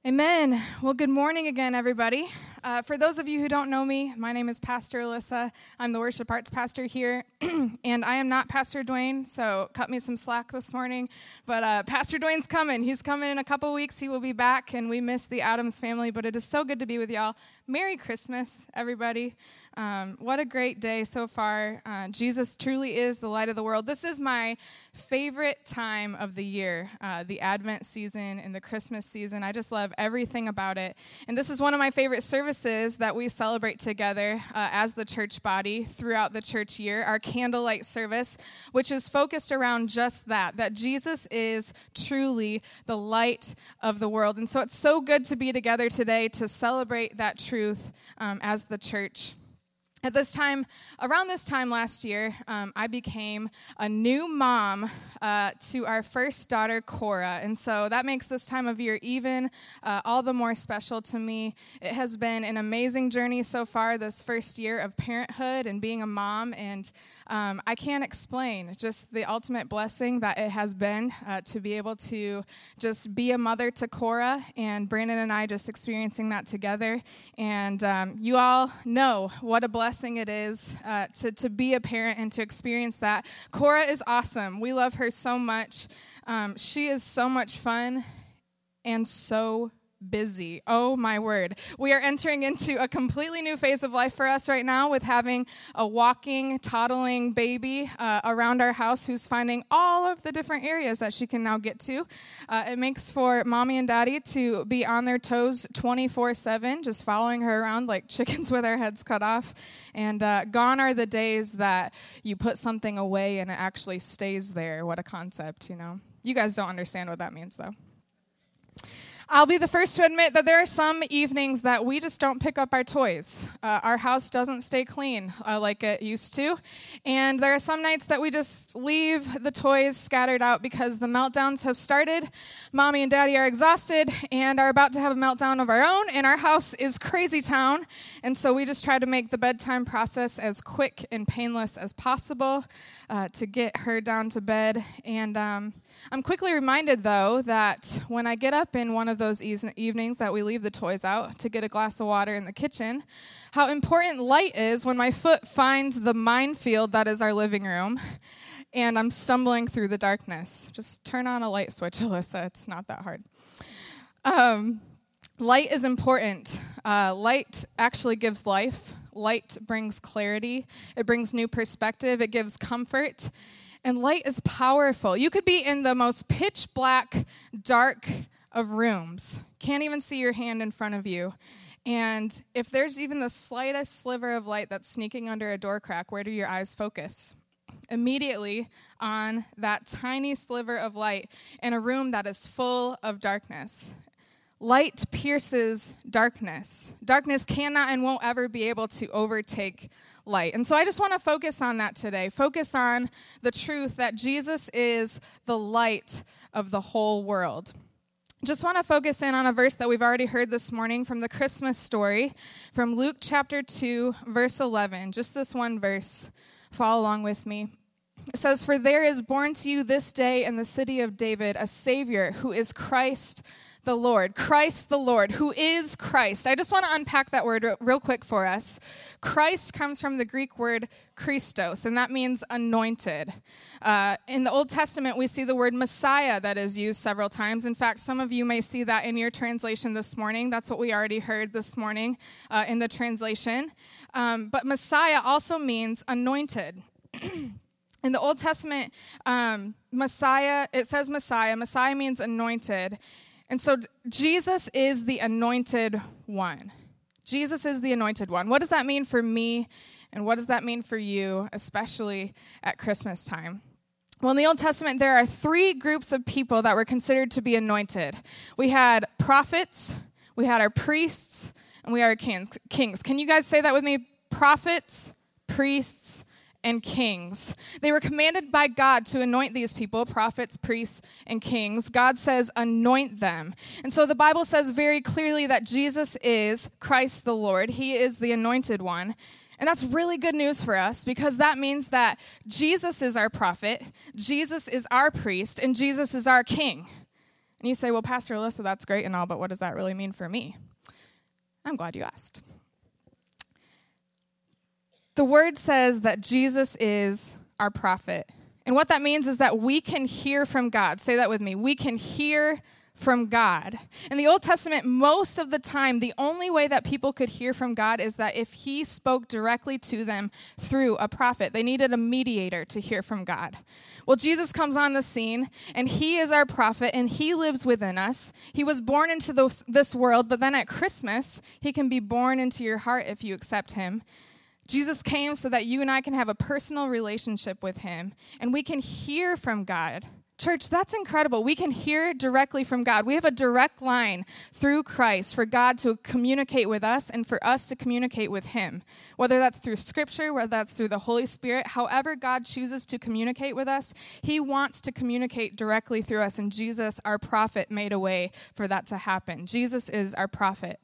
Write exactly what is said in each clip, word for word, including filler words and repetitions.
Amen. Well, good morning again, everybody. Uh, for those of you who don't know me, my name is Pastor Alyssa. I'm the worship arts pastor here, and I am not Pastor Dwayne, so cut me some slack this morning. But uh, Pastor Dwayne's coming. He's coming in a couple weeks. He will be back, and we miss the Adams family, but it is so good to be with y'all. Merry Christmas, everybody. Um, what a great day so far. Uh, Jesus truly is the light of the world. This is my favorite time of the year, uh, the Advent season and the Christmas season. I just love everything about it. And this is one of my favorite services that we celebrate together uh, as the church body throughout the church year, our candlelight service, which is focused around just that, that Jesus is truly the light of the world. And so it's so good to be together today to celebrate that truth um, as the church. At this time, around this time last year, um, I became a new mom uh, to our first daughter, Cora, and so that makes this time of year even uh, all the more special to me. It has been an amazing journey so far, this first year of parenthood and being a mom, and um, I can't explain just the ultimate blessing that it has been uh, to be able to just be a mother to Cora, and Brandon and I just experiencing that together, and um, you all know what a blessing blessing it is uh, to, to be a parent and to experience that. Cora is awesome. We love her so much. Um, she is so much fun and so busy. Oh, my word. We are entering into a completely new phase of life for us right now with having a walking, toddling baby uh, around our house who's finding all of the different areas that she can now get to. Uh, it makes for mommy and daddy to be on their toes twenty-four seven, just following her around like chickens with their heads cut off. And uh, gone are the days that you put something away and it actually stays there. What a concept, you know. You guys don't understand what that means, though. I'll be the first to admit that there are some evenings that we just don't pick up our toys. Uh, our house doesn't stay clean uh, like it used to. And there are some nights that we just leave the toys scattered out because the meltdowns have started. Mommy and daddy are exhausted and are about to have a meltdown of our own. And our house is crazy town. And so we just try to make the bedtime process as quick and painless as possible uh, to get her down to bed. And um, I'm quickly reminded, though, that when I get up in one of those e- evenings that we leave the toys out to get a glass of water in the kitchen, how important light is when my foot finds the minefield that is our living room and I'm stumbling through the darkness. Just turn on a light switch, Alyssa. It's not that hard. Um, light is important. Uh, light actually gives life. Light brings clarity. It brings new perspective. It gives comfort. And light is powerful. You could be in the most pitch black, dark of rooms. Can't even see your hand in front of you. And if there's even the slightest sliver of light that's sneaking under a door crack, where do your eyes focus? Immediately on that tiny sliver of light in a room that is full of darkness. Light pierces darkness. Darkness cannot and won't ever be able to overtake light. And so I just want to focus on that today. Focus on the truth that Jesus is the light of the whole world. Just want to focus in on a verse that we've already heard this morning from the Christmas story from Luke chapter two, verse eleven. Just this one verse. Follow along with me. It says, "For there is born to you this day in the city of David a Savior who is Christ the Lord." Christ the Lord. Who is Christ? I just want to unpack that word real quick for us. Christ comes from the Greek word Christos, and that means anointed. Uh, in the Old Testament, we see the word Messiah that is used several times. In fact, some of you may see that in your translation this morning. That's what we already heard this morning uh, in the translation. Um, but Messiah also means anointed. In the Old Testament, um, Messiah, it says Messiah. Messiah means anointed. And so Jesus is the anointed one. Jesus is the anointed one. What does that mean for me, and what does that mean for you, especially at Christmas time? Well, in the Old Testament, there are three groups of people that were considered to be anointed. We had prophets, we had our priests, and we had our kings. Kings. Can you guys say that with me? Prophets, priests, and kings. They were commanded by God to anoint these people, prophets, priests, and kings. God says, anoint them. And so the Bible says very clearly that Jesus is Christ the Lord. He is the anointed one. And that's really good news for us because that means that Jesus is our prophet, Jesus is our priest, and Jesus is our king. And you say, well, Pastor Alyssa, that's great and all, but what does that really mean for me? I'm glad you asked. The word says that Jesus is our prophet. And what that means is that we can hear from God. Say that with me. We can hear from God. In the Old Testament, most of the time, the only way that people could hear from God is that if he spoke directly to them through a prophet. They needed a mediator to hear from God. Well, Jesus comes on the scene, and he is our prophet, and he lives within us. He was born into this, this world, but then at Christmas, he can be born into your heart if you accept him. Jesus came so that you and I can have a personal relationship with him, and we can hear from God. Church, that's incredible. We can hear directly from God. We have a direct line through Christ for God to communicate with us and for us to communicate with him. Whether that's through Scripture, whether that's through the Holy Spirit, however God chooses to communicate with us, he wants to communicate directly through us. And Jesus, our prophet, made a way for that to happen. Jesus is our prophet.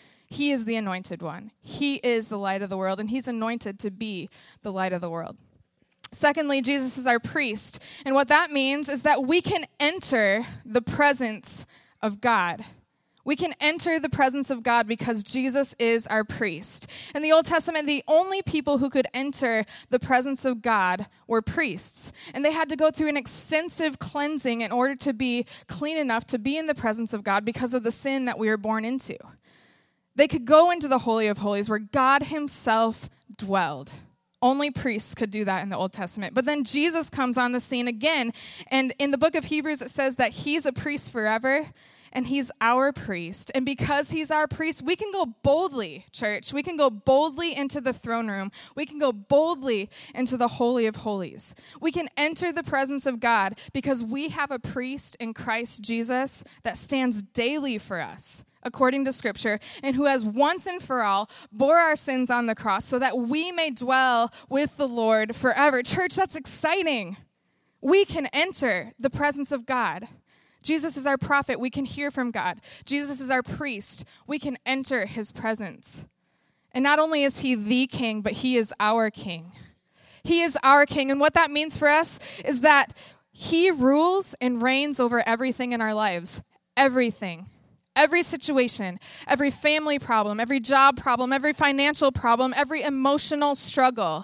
He is the anointed one. He is the light of the world, and he's anointed to be the light of the world. Secondly, Jesus is our priest. And what that means is that we can enter the presence of God. We can enter the presence of God because Jesus is our priest. In the Old Testament, the only people who could enter the presence of God were priests. And they had to go through an extensive cleansing in order to be clean enough to be in the presence of God because of the sin that we were born into. They could go into the Holy of Holies where God himself dwelled. Only priests could do that in the Old Testament. But then Jesus comes on the scene again, and in the book of Hebrews it says that he's a priest forever, and he's our priest. And because he's our priest, we can go boldly, church. We can go boldly into the throne room. We can go boldly into the Holy of Holies. We can enter the presence of God because we have a priest in Christ Jesus that stands daily for us, according to Scripture, and who has once and for all bore our sins on the cross so that we may dwell with the Lord forever. Church, that's exciting. We can enter the presence of God. Jesus is our prophet. We can hear from God. Jesus is our priest. We can enter his presence. And not only is he the king, but he is our king. He is our king. And what that means for us is that he rules and reigns over everything in our lives. Everything. Every situation, every family problem, every job problem, every financial problem, every emotional struggle.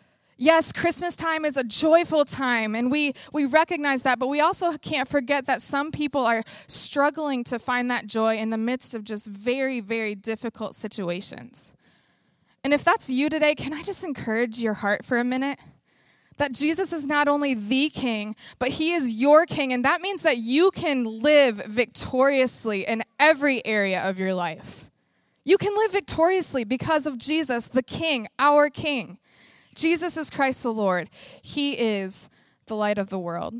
Yes, Christmas time is a joyful time, and we, we recognize that, but we also can't forget that some people are struggling to find that joy in the midst of just very, very difficult situations. And if that's you today, can I just encourage your heart for a minute? That Jesus is not only the king, but he is your king, and that means that you can live victoriously in every area of your life. You can live victoriously because of Jesus, the king, our king. Jesus is Christ the Lord. He is the light of the world.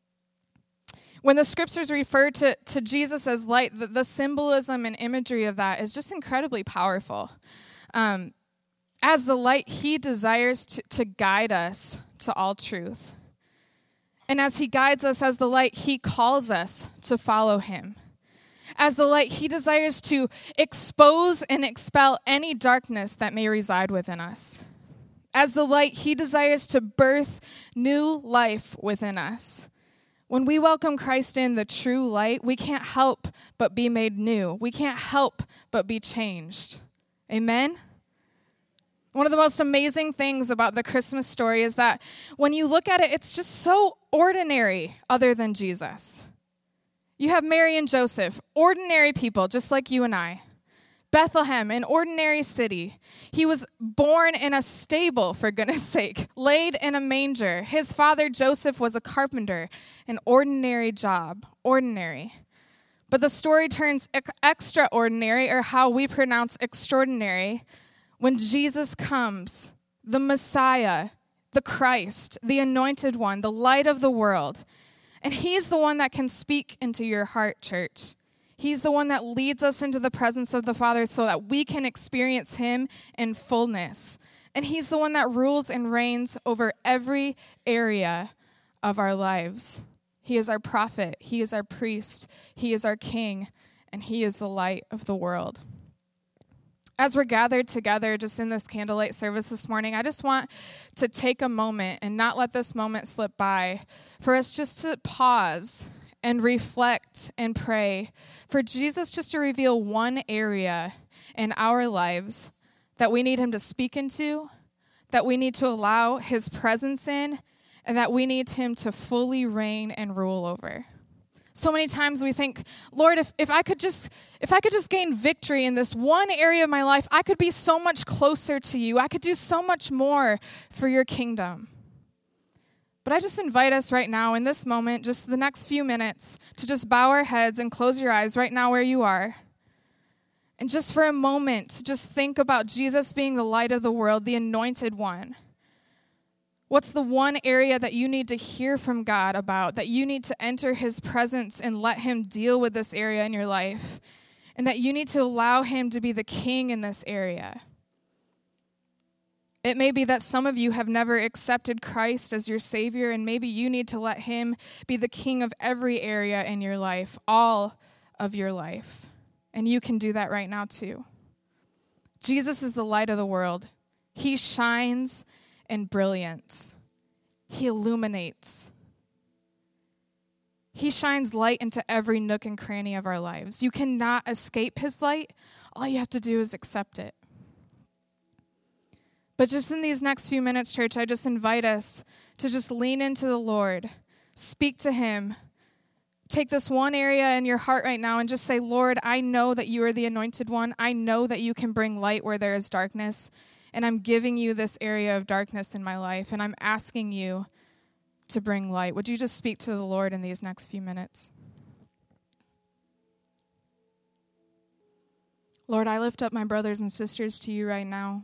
When the scriptures refer to, to Jesus as light, the, the symbolism and imagery of that is just incredibly powerful. Um, as the light, he desires to, to guide us to all truth. And as he guides us as the light, he calls us to follow him. As the light, he desires to expose and expel any darkness that may reside within us. As the light, he desires to birth new life within us. When we welcome Christ in, the true light, we can't help but be made new. We can't help but be changed. Amen? One of the most amazing things about the Christmas story is that when you look at it, it's just so ordinary other than Jesus. You have Mary and Joseph, ordinary people just like you and I. Bethlehem, an ordinary city. He was born in a stable, for goodness sake, laid in a manger. His father, Joseph, was a carpenter, an ordinary job, ordinary. But the story turns ex- extraordinary, or how we pronounce extraordinary, when Jesus comes, the Messiah, the Christ, the anointed one, the light of the world. And he's the one that can speak into your heart, church. He's the one that leads us into the presence of the Father so that we can experience him in fullness. And he's the one that rules and reigns over every area of our lives. He is our prophet. He is our priest. He is our king. And he is the light of the world. As we're gathered together just in this candlelight service this morning, I just want to take a moment and not let this moment slip by for us just to pause and reflect and pray for Jesus just to reveal one area in our lives that we need him to speak into, that we need to allow his presence in, and that we need him to fully reign and rule over. So many times we think, Lord, if, if I could just if I could just gain victory in this one area of my life, I could be so much closer to you. I could do so much more for your kingdom. But I just invite us right now in this moment, just the next few minutes, to just bow our heads and close your eyes right now where you are. And just for a moment, just think about Jesus being the light of the world, the anointed one. What's the one area that you need to hear from God about, that you need to enter his presence and let him deal with this area in your life, and that you need to allow him to be the king in this area? It may be that some of you have never accepted Christ as your Savior, and maybe you need to let him be the king of every area in your life, all of your life. And you can do that right now too. Jesus is the light of the world. He shines in brilliance. He illuminates. He shines light into every nook and cranny of our lives. You cannot escape his light. All you have to do is accept it. But just in these next few minutes, church, I just invite us to just lean into the Lord, speak to him. Take this one area in your heart right now and just say, Lord, I know that you are the anointed one. I know that you can bring light where there is darkness. And I'm giving you this area of darkness in my life. And I'm asking you to bring light. Would you just speak to the Lord in these next few minutes? Lord, I lift up my brothers and sisters to you right now.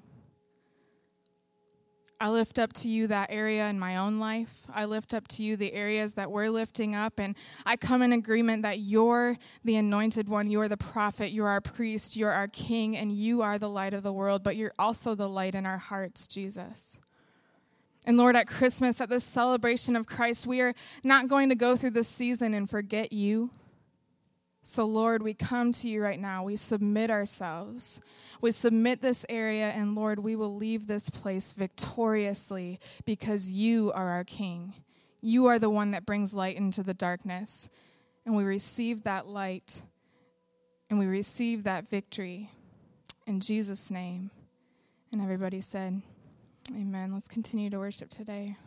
I lift up to you that area in my own life. I lift up to you the areas that we're lifting up, and I come in agreement that you're the anointed one, you're the prophet, you're our priest, you're our king, and you are the light of the world, but you're also the light in our hearts, Jesus. And Lord, at Christmas, at this celebration of Christ, we are not going to go through this season and forget you. So Lord, we come to you right now. We submit ourselves. We submit this area, and Lord, we will leave this place victoriously because you are our King. You are the one that brings light into the darkness. And we receive that light, and we receive that victory in Jesus' name. And everybody said, amen. Let's continue to worship today.